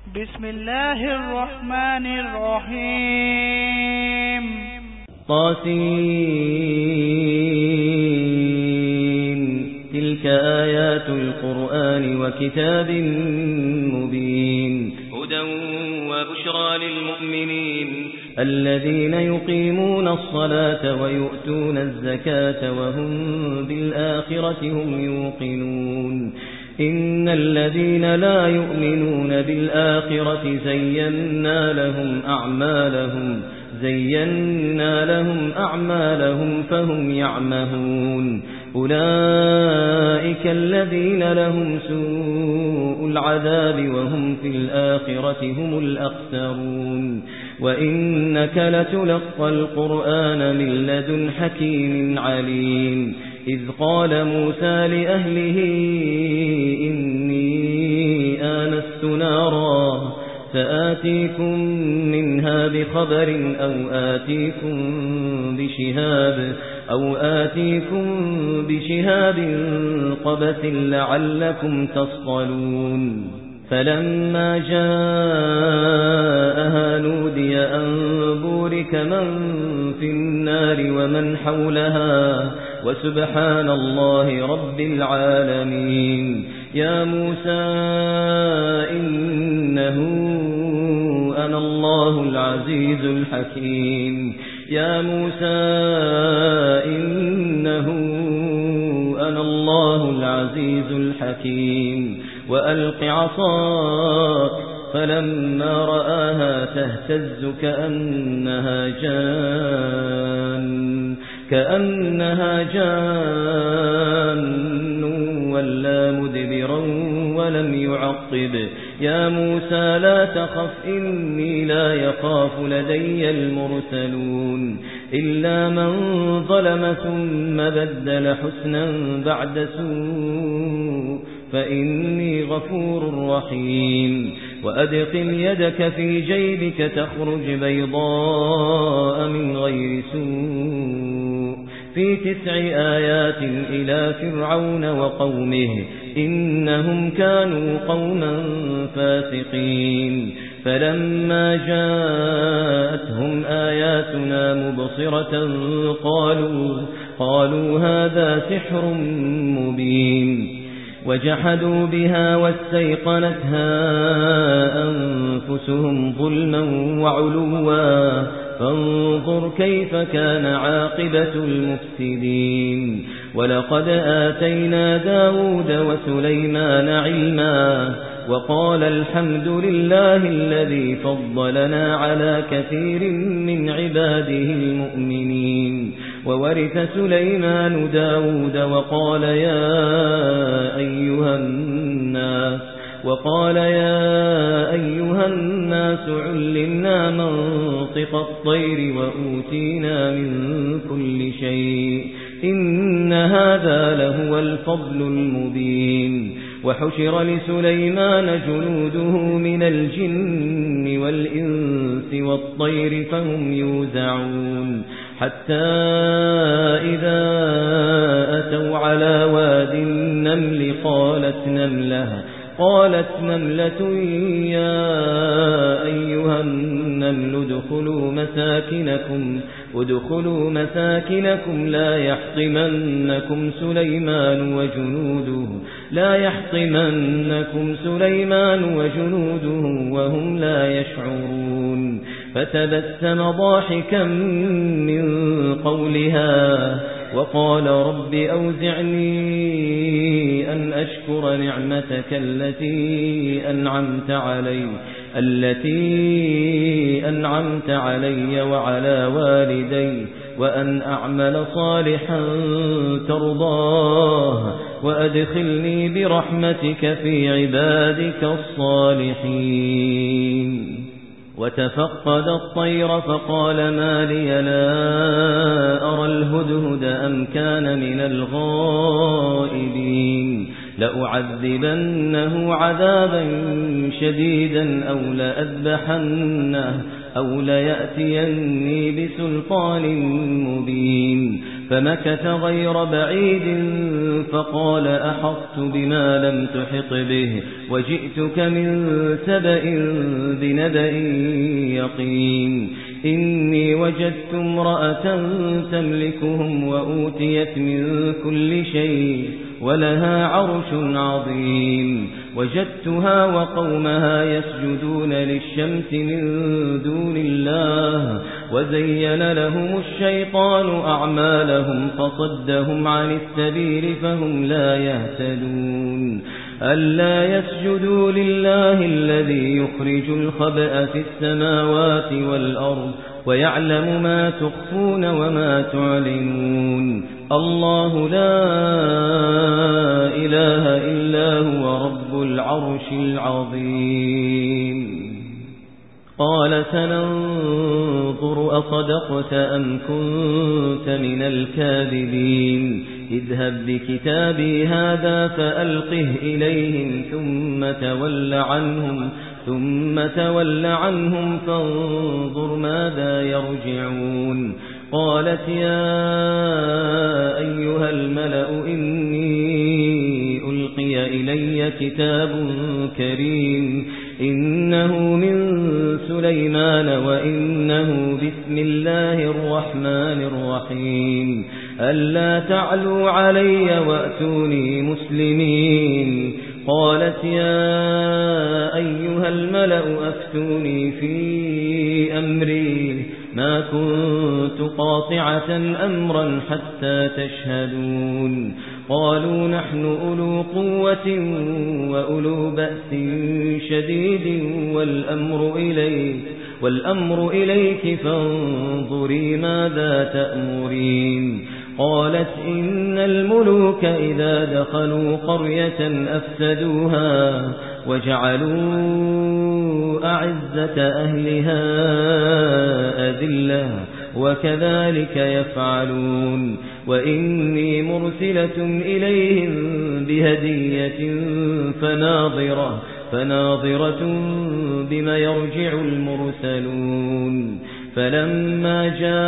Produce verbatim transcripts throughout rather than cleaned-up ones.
بسم الله الرحمن الرحيم. طاسين. تلك آيات القرآن وكتاب مبين. هدى وبشرى للمؤمنين الذين يقيمون الصلاة ويؤتون الزكاة وهم بالآخرة هم يوقنون. إن الذين لا يؤمنون بالآخرة زينا لهم أعمالهم زينا لهم أعمالهم فهم يعمهون. أولئك الذين لهم سوء العذاب وهم في الآخرة هم الأخسرون. وإنك لتلقى القرآن من لدن حكيم عليم. إذ قال موسى لأهله إني آنست نارا فآتيكم منها بخبر أو آتيكم بشهاب أو آتيكم بشهاب قبس لعلكم تصطلون. فلما جاءها نودي أن بورك من في النار ومن حولها وسبحان الله رب العالمين. يا موسى إنه أنا الله العزيز الحكيم. يا موسى إنه أنا الله العزيز الحكيم. وألق عصاك فلما رآها تهتز كأنها جان كأنها جان ولا مدبرا ولم يعقب. يا موسى لا تخف إني لا يخاف لدي المرسلون. إلا من ظلم ثم بدل حسنا بعد سوء فإني غفور رحيم. وأدخل يدك في جيبك تخرج بيضاء من غير سوء في تسع آيات إلى فرعون وقومه إنهم كانوا قوما فاسقين. فلما جاءتهم آياتنا مبصرة قالوا قالوا هذا سحر مبين. وجحدوا بها واستيقنتها أنفسهم ظلما وعلوا فانظر كيف كان عاقبة المفسدين. ولقد آتينا داود وسليمان علما وقال الحمد لله الذي فضلنا على كثير من عباده المؤمنين. وورث سليمان داود وقال يا أيها الناس وقال يا أيها الناس علمنا منطق الطير وأوتينا من كل شيء إن هذا لهو الفضل المبين. وحشر لسليمان جنوده من الجن والإنس والطير فهم يوزعون. حتى إذا أتوا على واد النمل قالت نملة قالت نملة يا أيها النمل ادخلوا مساكنكم ادخلوا مساكنكم لا يحطمنكم سليمان وجنوده لا يحطمنكم سليمان وجنوده وهم لا يشعرون. فتبسم ضاحكا من قولها وقال رب أوزعني أن أشكر نعمتك التي أنعمت علي التي أنعمت علي وعلى والدي وأن أعمل صالحا ترضاه وأدخلني برحمتك في عبادك الصالحين. وتفقد الطير فقال ما لي لا أرى الهدهد أم كان من الغائبين. لأعذبنه عذابا شديدا أو لأذبحنه أو ليأتيني بسلطان مبين. فمكث غير بعيد فقال أحطت بما لم تحط به وجئتك من سبأ بنبأ يقين إني وجدت امرأة تملكهم وأوتيت من كل شيء ولها عرش عظيم وجدتها وقومها يسجدون للشمس من دون الله وزين لهم الشيطان أعمالهم فصدهم عن السبيل فهم لا يهتدون ألا يسجدوا لله الذي يخرج الخبأ في السماوات والأرض ويعلم ما تخفون وما تعلنون الله لا إله إلا هو رب العرش العظيم قال سننظر أصدقت أم كنت من الكاذبين اذهب بكتابي هذا فألقه إليهم ثم تول عنهم ثم تول عنهم فانظر ماذا يرجعون قالت يا أيها الملأ إني ألقي إلي كتاب كريم إنه من سليمان وإنه بسم الله الرحمن الرحيم ألا تعلوا علي وأتوني مسلمين قالت يا أيها الملأ أفتوني في أمري ما كنت قاطعة أمرا حتى تشهدون قالوا نحن أولو قوة وأولو بأس شديد والأمر إليك والأمر إليك فانظري ماذا تأمرين قالت إن الملوك إذا دخلوا قرية أفسدوها وجعلوا أعزة أهلها أذلة وكذلك يفعلون وإني مرسلة إليهم بهدية فناظرة فناظرة بما يرجع المرسلون فلما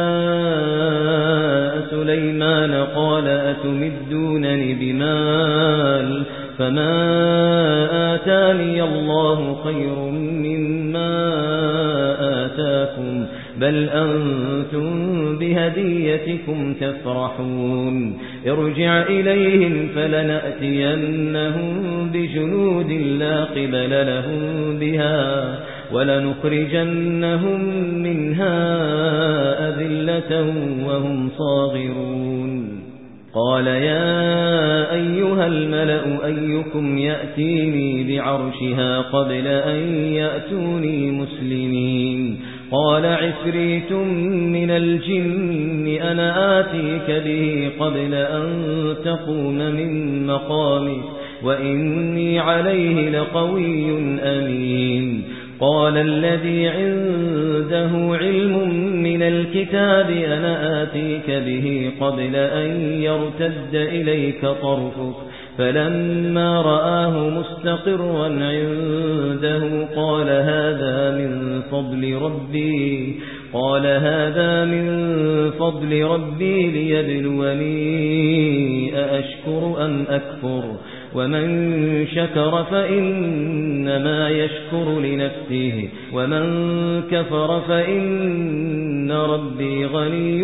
جاء سليمان قال أتمدونني بمال فما آتاني الله خير مما آتاكم بل أنتم بهديتكم تفرحون ارجع إليهم فلنأتينهم بجنود لا قبل لهم بها ولنخرجنهم منها أذلة وهم صاغرون قال يا أيها الملأ أيكم يأتيني بعرشها قبل أن يأتوني مسلمين قال عفريت من الجن أنا آتيك به قبل أن تقوم من مقامك وإني عليه لقوي أمين قال الذي عنده علم من الكتاب أنا آتيك به قبل أن يرتد إليك طرفك فلما رآه مستقرا عنده قال هذا من فضل ربي قال هذا من فضل ربي ليبلوني أأشكر أم أكفر ومن شكر فإنما يشكر لنفسه ومن كفر فإن ربي غني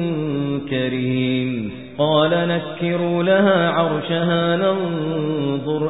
كريم قال نكروا لها عرشها ننظر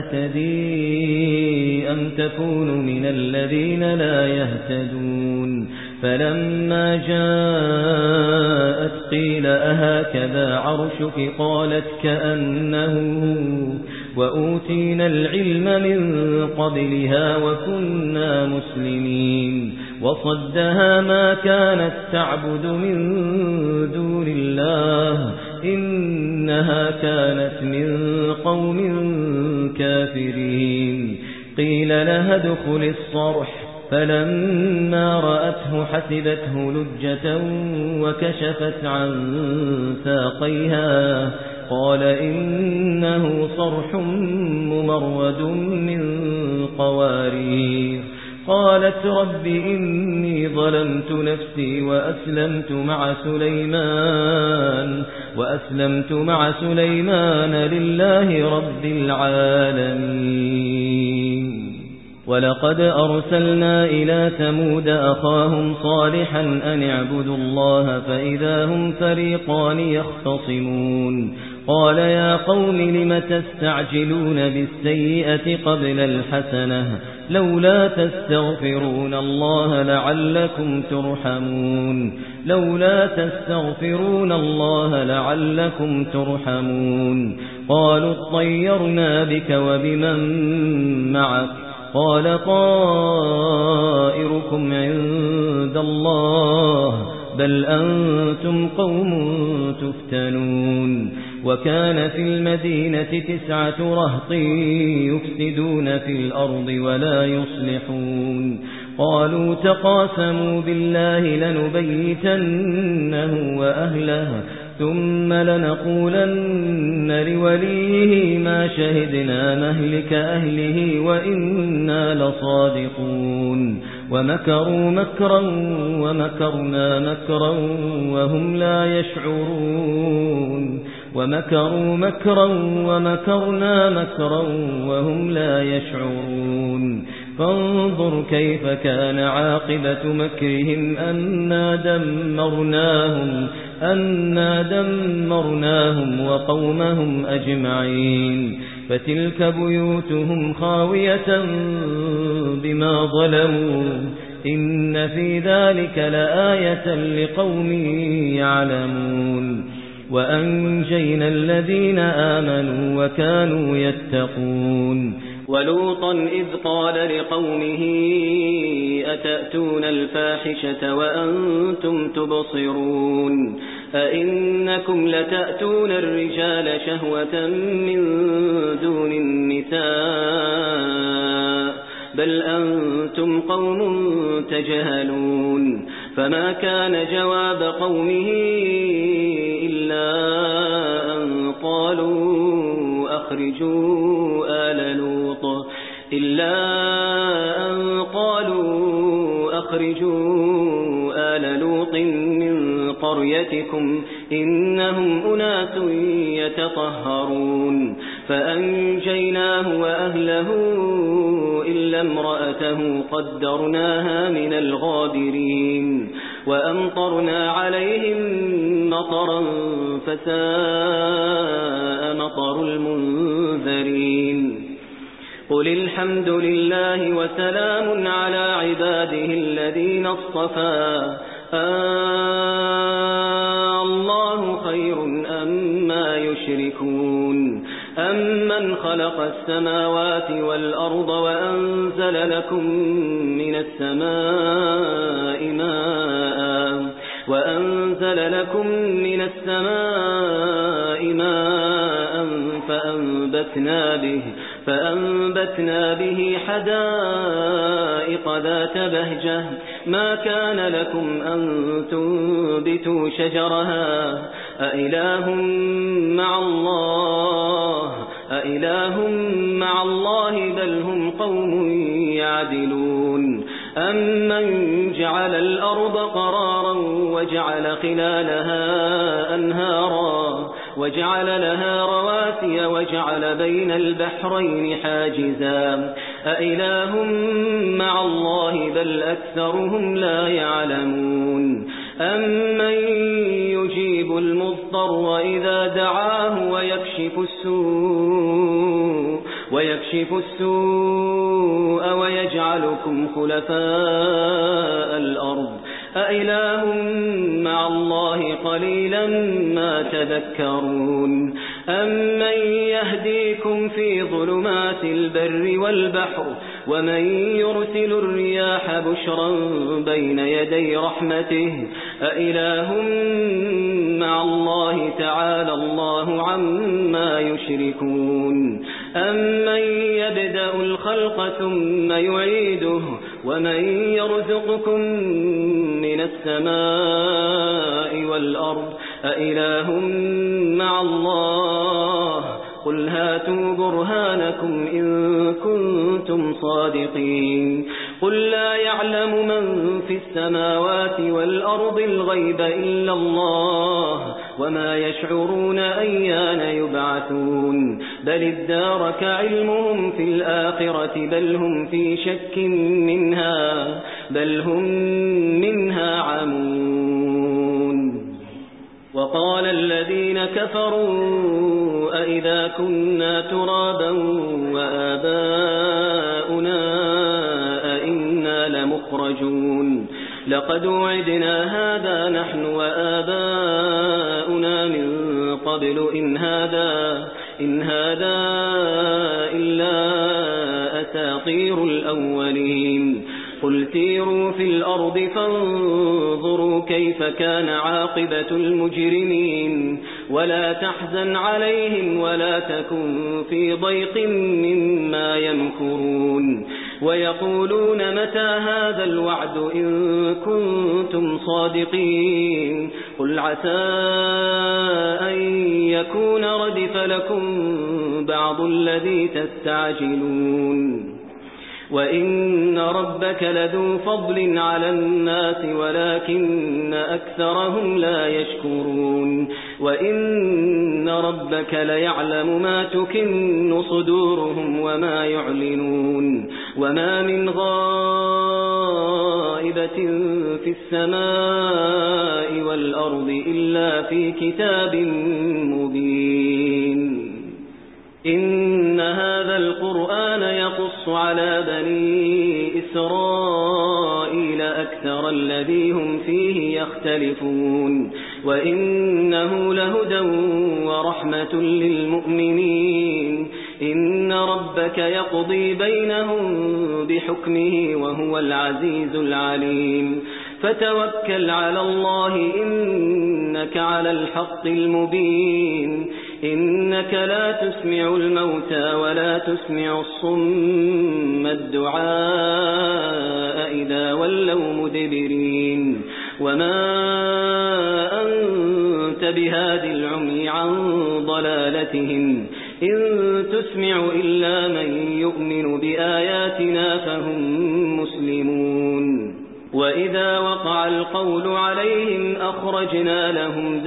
أتهتدي أم تكون من الذين لا يهتدون فلما جاءت قيل أهكذا عرشك قالت كأنه وأوتينا العلم من قبلها وكنا مسلمين وصدها ما كانت تعبد من دون الله إنها كانت من قوم كافرين قيل لها ادخل الصرح فلما رأته حسبته لجة وكشفت عن ساقيها قال إنه صرح ممرد من قوارير قالت رب إني ظلمت نفسي وأسلمت مع سليمان وأسلمت مع سليمان لله رب العالمين ولقد أرسلنا إلى ثمود أخاهم صالحا أن اعبدوا الله فإذا هم فريقان يختصمون قال يا قوم لم تستعجلون بالسيئة قبل الحسنة لولا تستغفرون الله لعلكم ترحمون لولا تستغفرون الله لعلكم ترحمون قالوا اطيرنا بك وبمن معك قال طائركم عند الله بل أنتم قوم تفتنون وكان في المدينة تسعة رهط يفسدون في الأرض ولا يصلحون قالوا تقاسموا بالله لنبيتنه وأهله ثم لنقولن لوليه ما شهدنا مهلك أهله وإنا لصادقون ومكروا مكرا ومكرنا مكرا وهم لا يشعرون ومكروا مكرا ومكرنا مكرا وهم لا يشعرون فانظر كيف كان عاقبة مكرهم أنا دمرناهم أنا دمرناهم وقومهم أجمعين فتلك بيوتهم خاوية بما ظلموا إن في ذلك لآية لقوم يعلمون وأنجينا الذين آمنوا وكانوا يتقون ولوطا إذ قال لقومه أتأتون الفاحشة وأنتم تبصرون أئنكم لتأتون الرجال شهوة من دون النساء بل أنتم قوم تجهلون فما كان جواب قومه إلا أن قالوا أخرجوا آل لوط إلا أن قالوا أخرجوا آل لوط من قريتكم إنهم أناس يتطهرون فأنجيناه وأهله إلا امرأته قدرناها من الغابرين وأمطرنا عليهم مطرا فساء مطر المنذرين قل الحمد لله وسلام على عباده الذين اصطفى آه الله خير أما يشركون أمن خلق السماوات والأرض وأنزل لكم من السماء ماء وأنزل لكم من السماء ماء فأنبتنا به فأنبتنا به حدائق ذات بهجة ما كان لكم أن تنبتوا شجرها أإله مع الله أإله مع الله بل هم قوم يعدلون أمن جعل الأرض قرارا وجعل خلالها أنهارا وجعل لها رواسي وجعل بين البحرين حاجزا أإله مع الله بل أكثرهم لا يعلمون أمن يجيب المضطر إذا دعاه ويكشف السوء ويكشف السوء ويجعلكم خلفاء الأرض أإله مع الله قليلا ما تذكرون أمن يهديكم في ظلمات البر والبحر ومن يرسل الرياح بشرا بين يدي رحمته أإله مع الله تعالى الله عما يشركون أمن يبدأ الخلق ثم يعيده ومن يرزقكم من السماء والأرض أإله مع الله قل هاتوا برهانكم إن كنتم صادقين قل لا يعلم من في السماوات والأرض الغيب إلا الله وما يشعرون أيان يبعثون بل ادارك علمهم في الآخرة بل هم في شك منها بل هم منها عمون وقال الذين كفروا أئذا كنا ترابا وآباؤنا أئنا لمخرجون لقد وعدنا هذا نحن وآباؤنا من قبل إن هذا إن هذا إلا أساطير الأولين قل سيروا في الأرض فانظروا كيف كان عاقبة المجرمين ولا تحزن عليهم ولا تكن في ضيق مما يمكرون ويقولون متى هذا الوعد إن كنتم صادقين قل عسى أن يكون ردف لكم بعض الذي تستعجلون وإن ربك لذو فضل على الناس ولكن أكثرهم لا يشكرون وإن ربك ليعلم ما تكن صدورهم وما يعلنون وما من غائبة في السماء والأرض إلا في كتاب مبين إن هذا القرآن يقص على بني إسرائيل أكثر الذي هم فيه يختلفون وإنه لهدى ورحمة للمؤمنين إن ربك يقضي بينهم بحكمه وهو العزيز العليم فتوكل على الله إنك على الحق المبين إنك لا تسمع الموتى ولا تسمع الصم الدعاء إذا ولوا مدبرين وما أنت بهاد العمي عن ضلالتهم إن تسمع إلا من يؤمن بآياتنا فهم مسلمون وإذا وقع القول عليهم أخرجنا لهم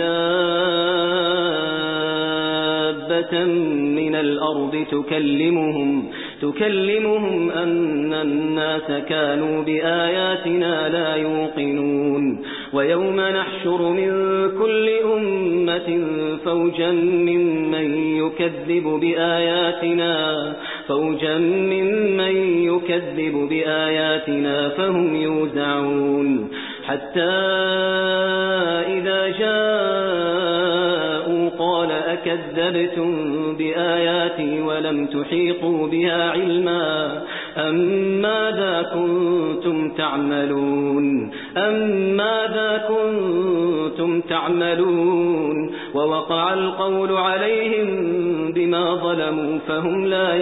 دابة من الأرض تكلمهم تكلمهم أن الناس كانوا بآياتنا لا يوقنون ويوم نحشر من كل أمة فوجا ممن يكذب بآياتنا فوجا ممن يكذب بآياتنا فهم يوزعون حتى إذا جاءوا قال أكذبتم بآياتي ولم تحيطوا بها علما أم ماذا كنتم تعملون أم ماذا كنتم تعملون ووقع القول عليهم بما ظلموا فهم لا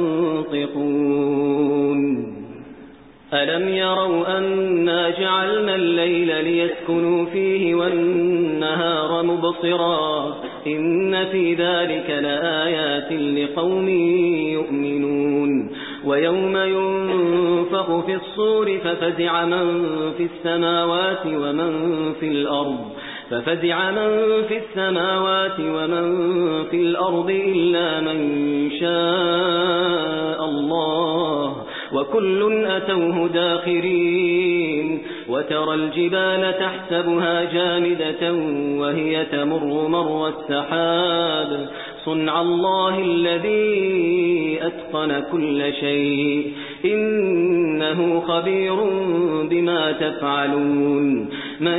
ينطقون ألم يروا أنا جعلنا الليل ليسكنوا فيه والنهار مبصرا إن في ذلك لآيات لقوم يؤمنون ويوم ينفخ في الصور ففزع من في السماوات ومن في الأرض ففزع من في السماوات ومن في الأرض إلا من شاء الله وكل أتوه داخرين وترى الجبال تحسبها جامدة وهي تمر مر السحاب صنع الله الذي أتقن كل شيء إنه خبير بما تفعلون من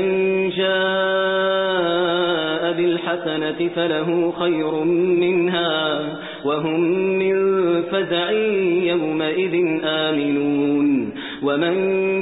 جاء بالحسنة فله خير منها وهم من فزع يومئذ آمنون ومن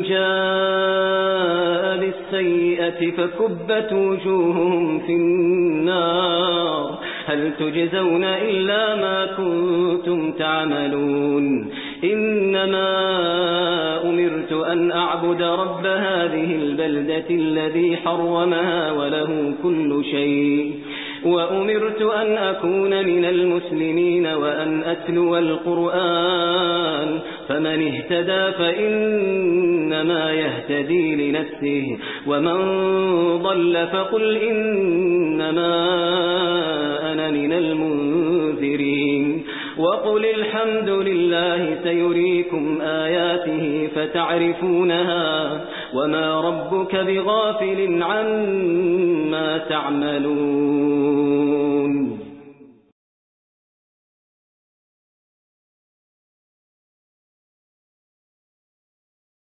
جاء بالسيئة فكبت وجوههم في النار هل تجزون إلا ما كنتم تعملون إنما أمرت أن أعبد رب هذه البلدة الذي حرمها وله كل شيء وأمرت أن أكون من المسلمين وأن أتلو القرآن فمن اهتدى فإنما يهتدي لنفسه ومن ضل فقل إنما أنا من المنذرين وقل الحمد لله سيريكم آياته فتعرفونها وما ربك بغافل عما تعملون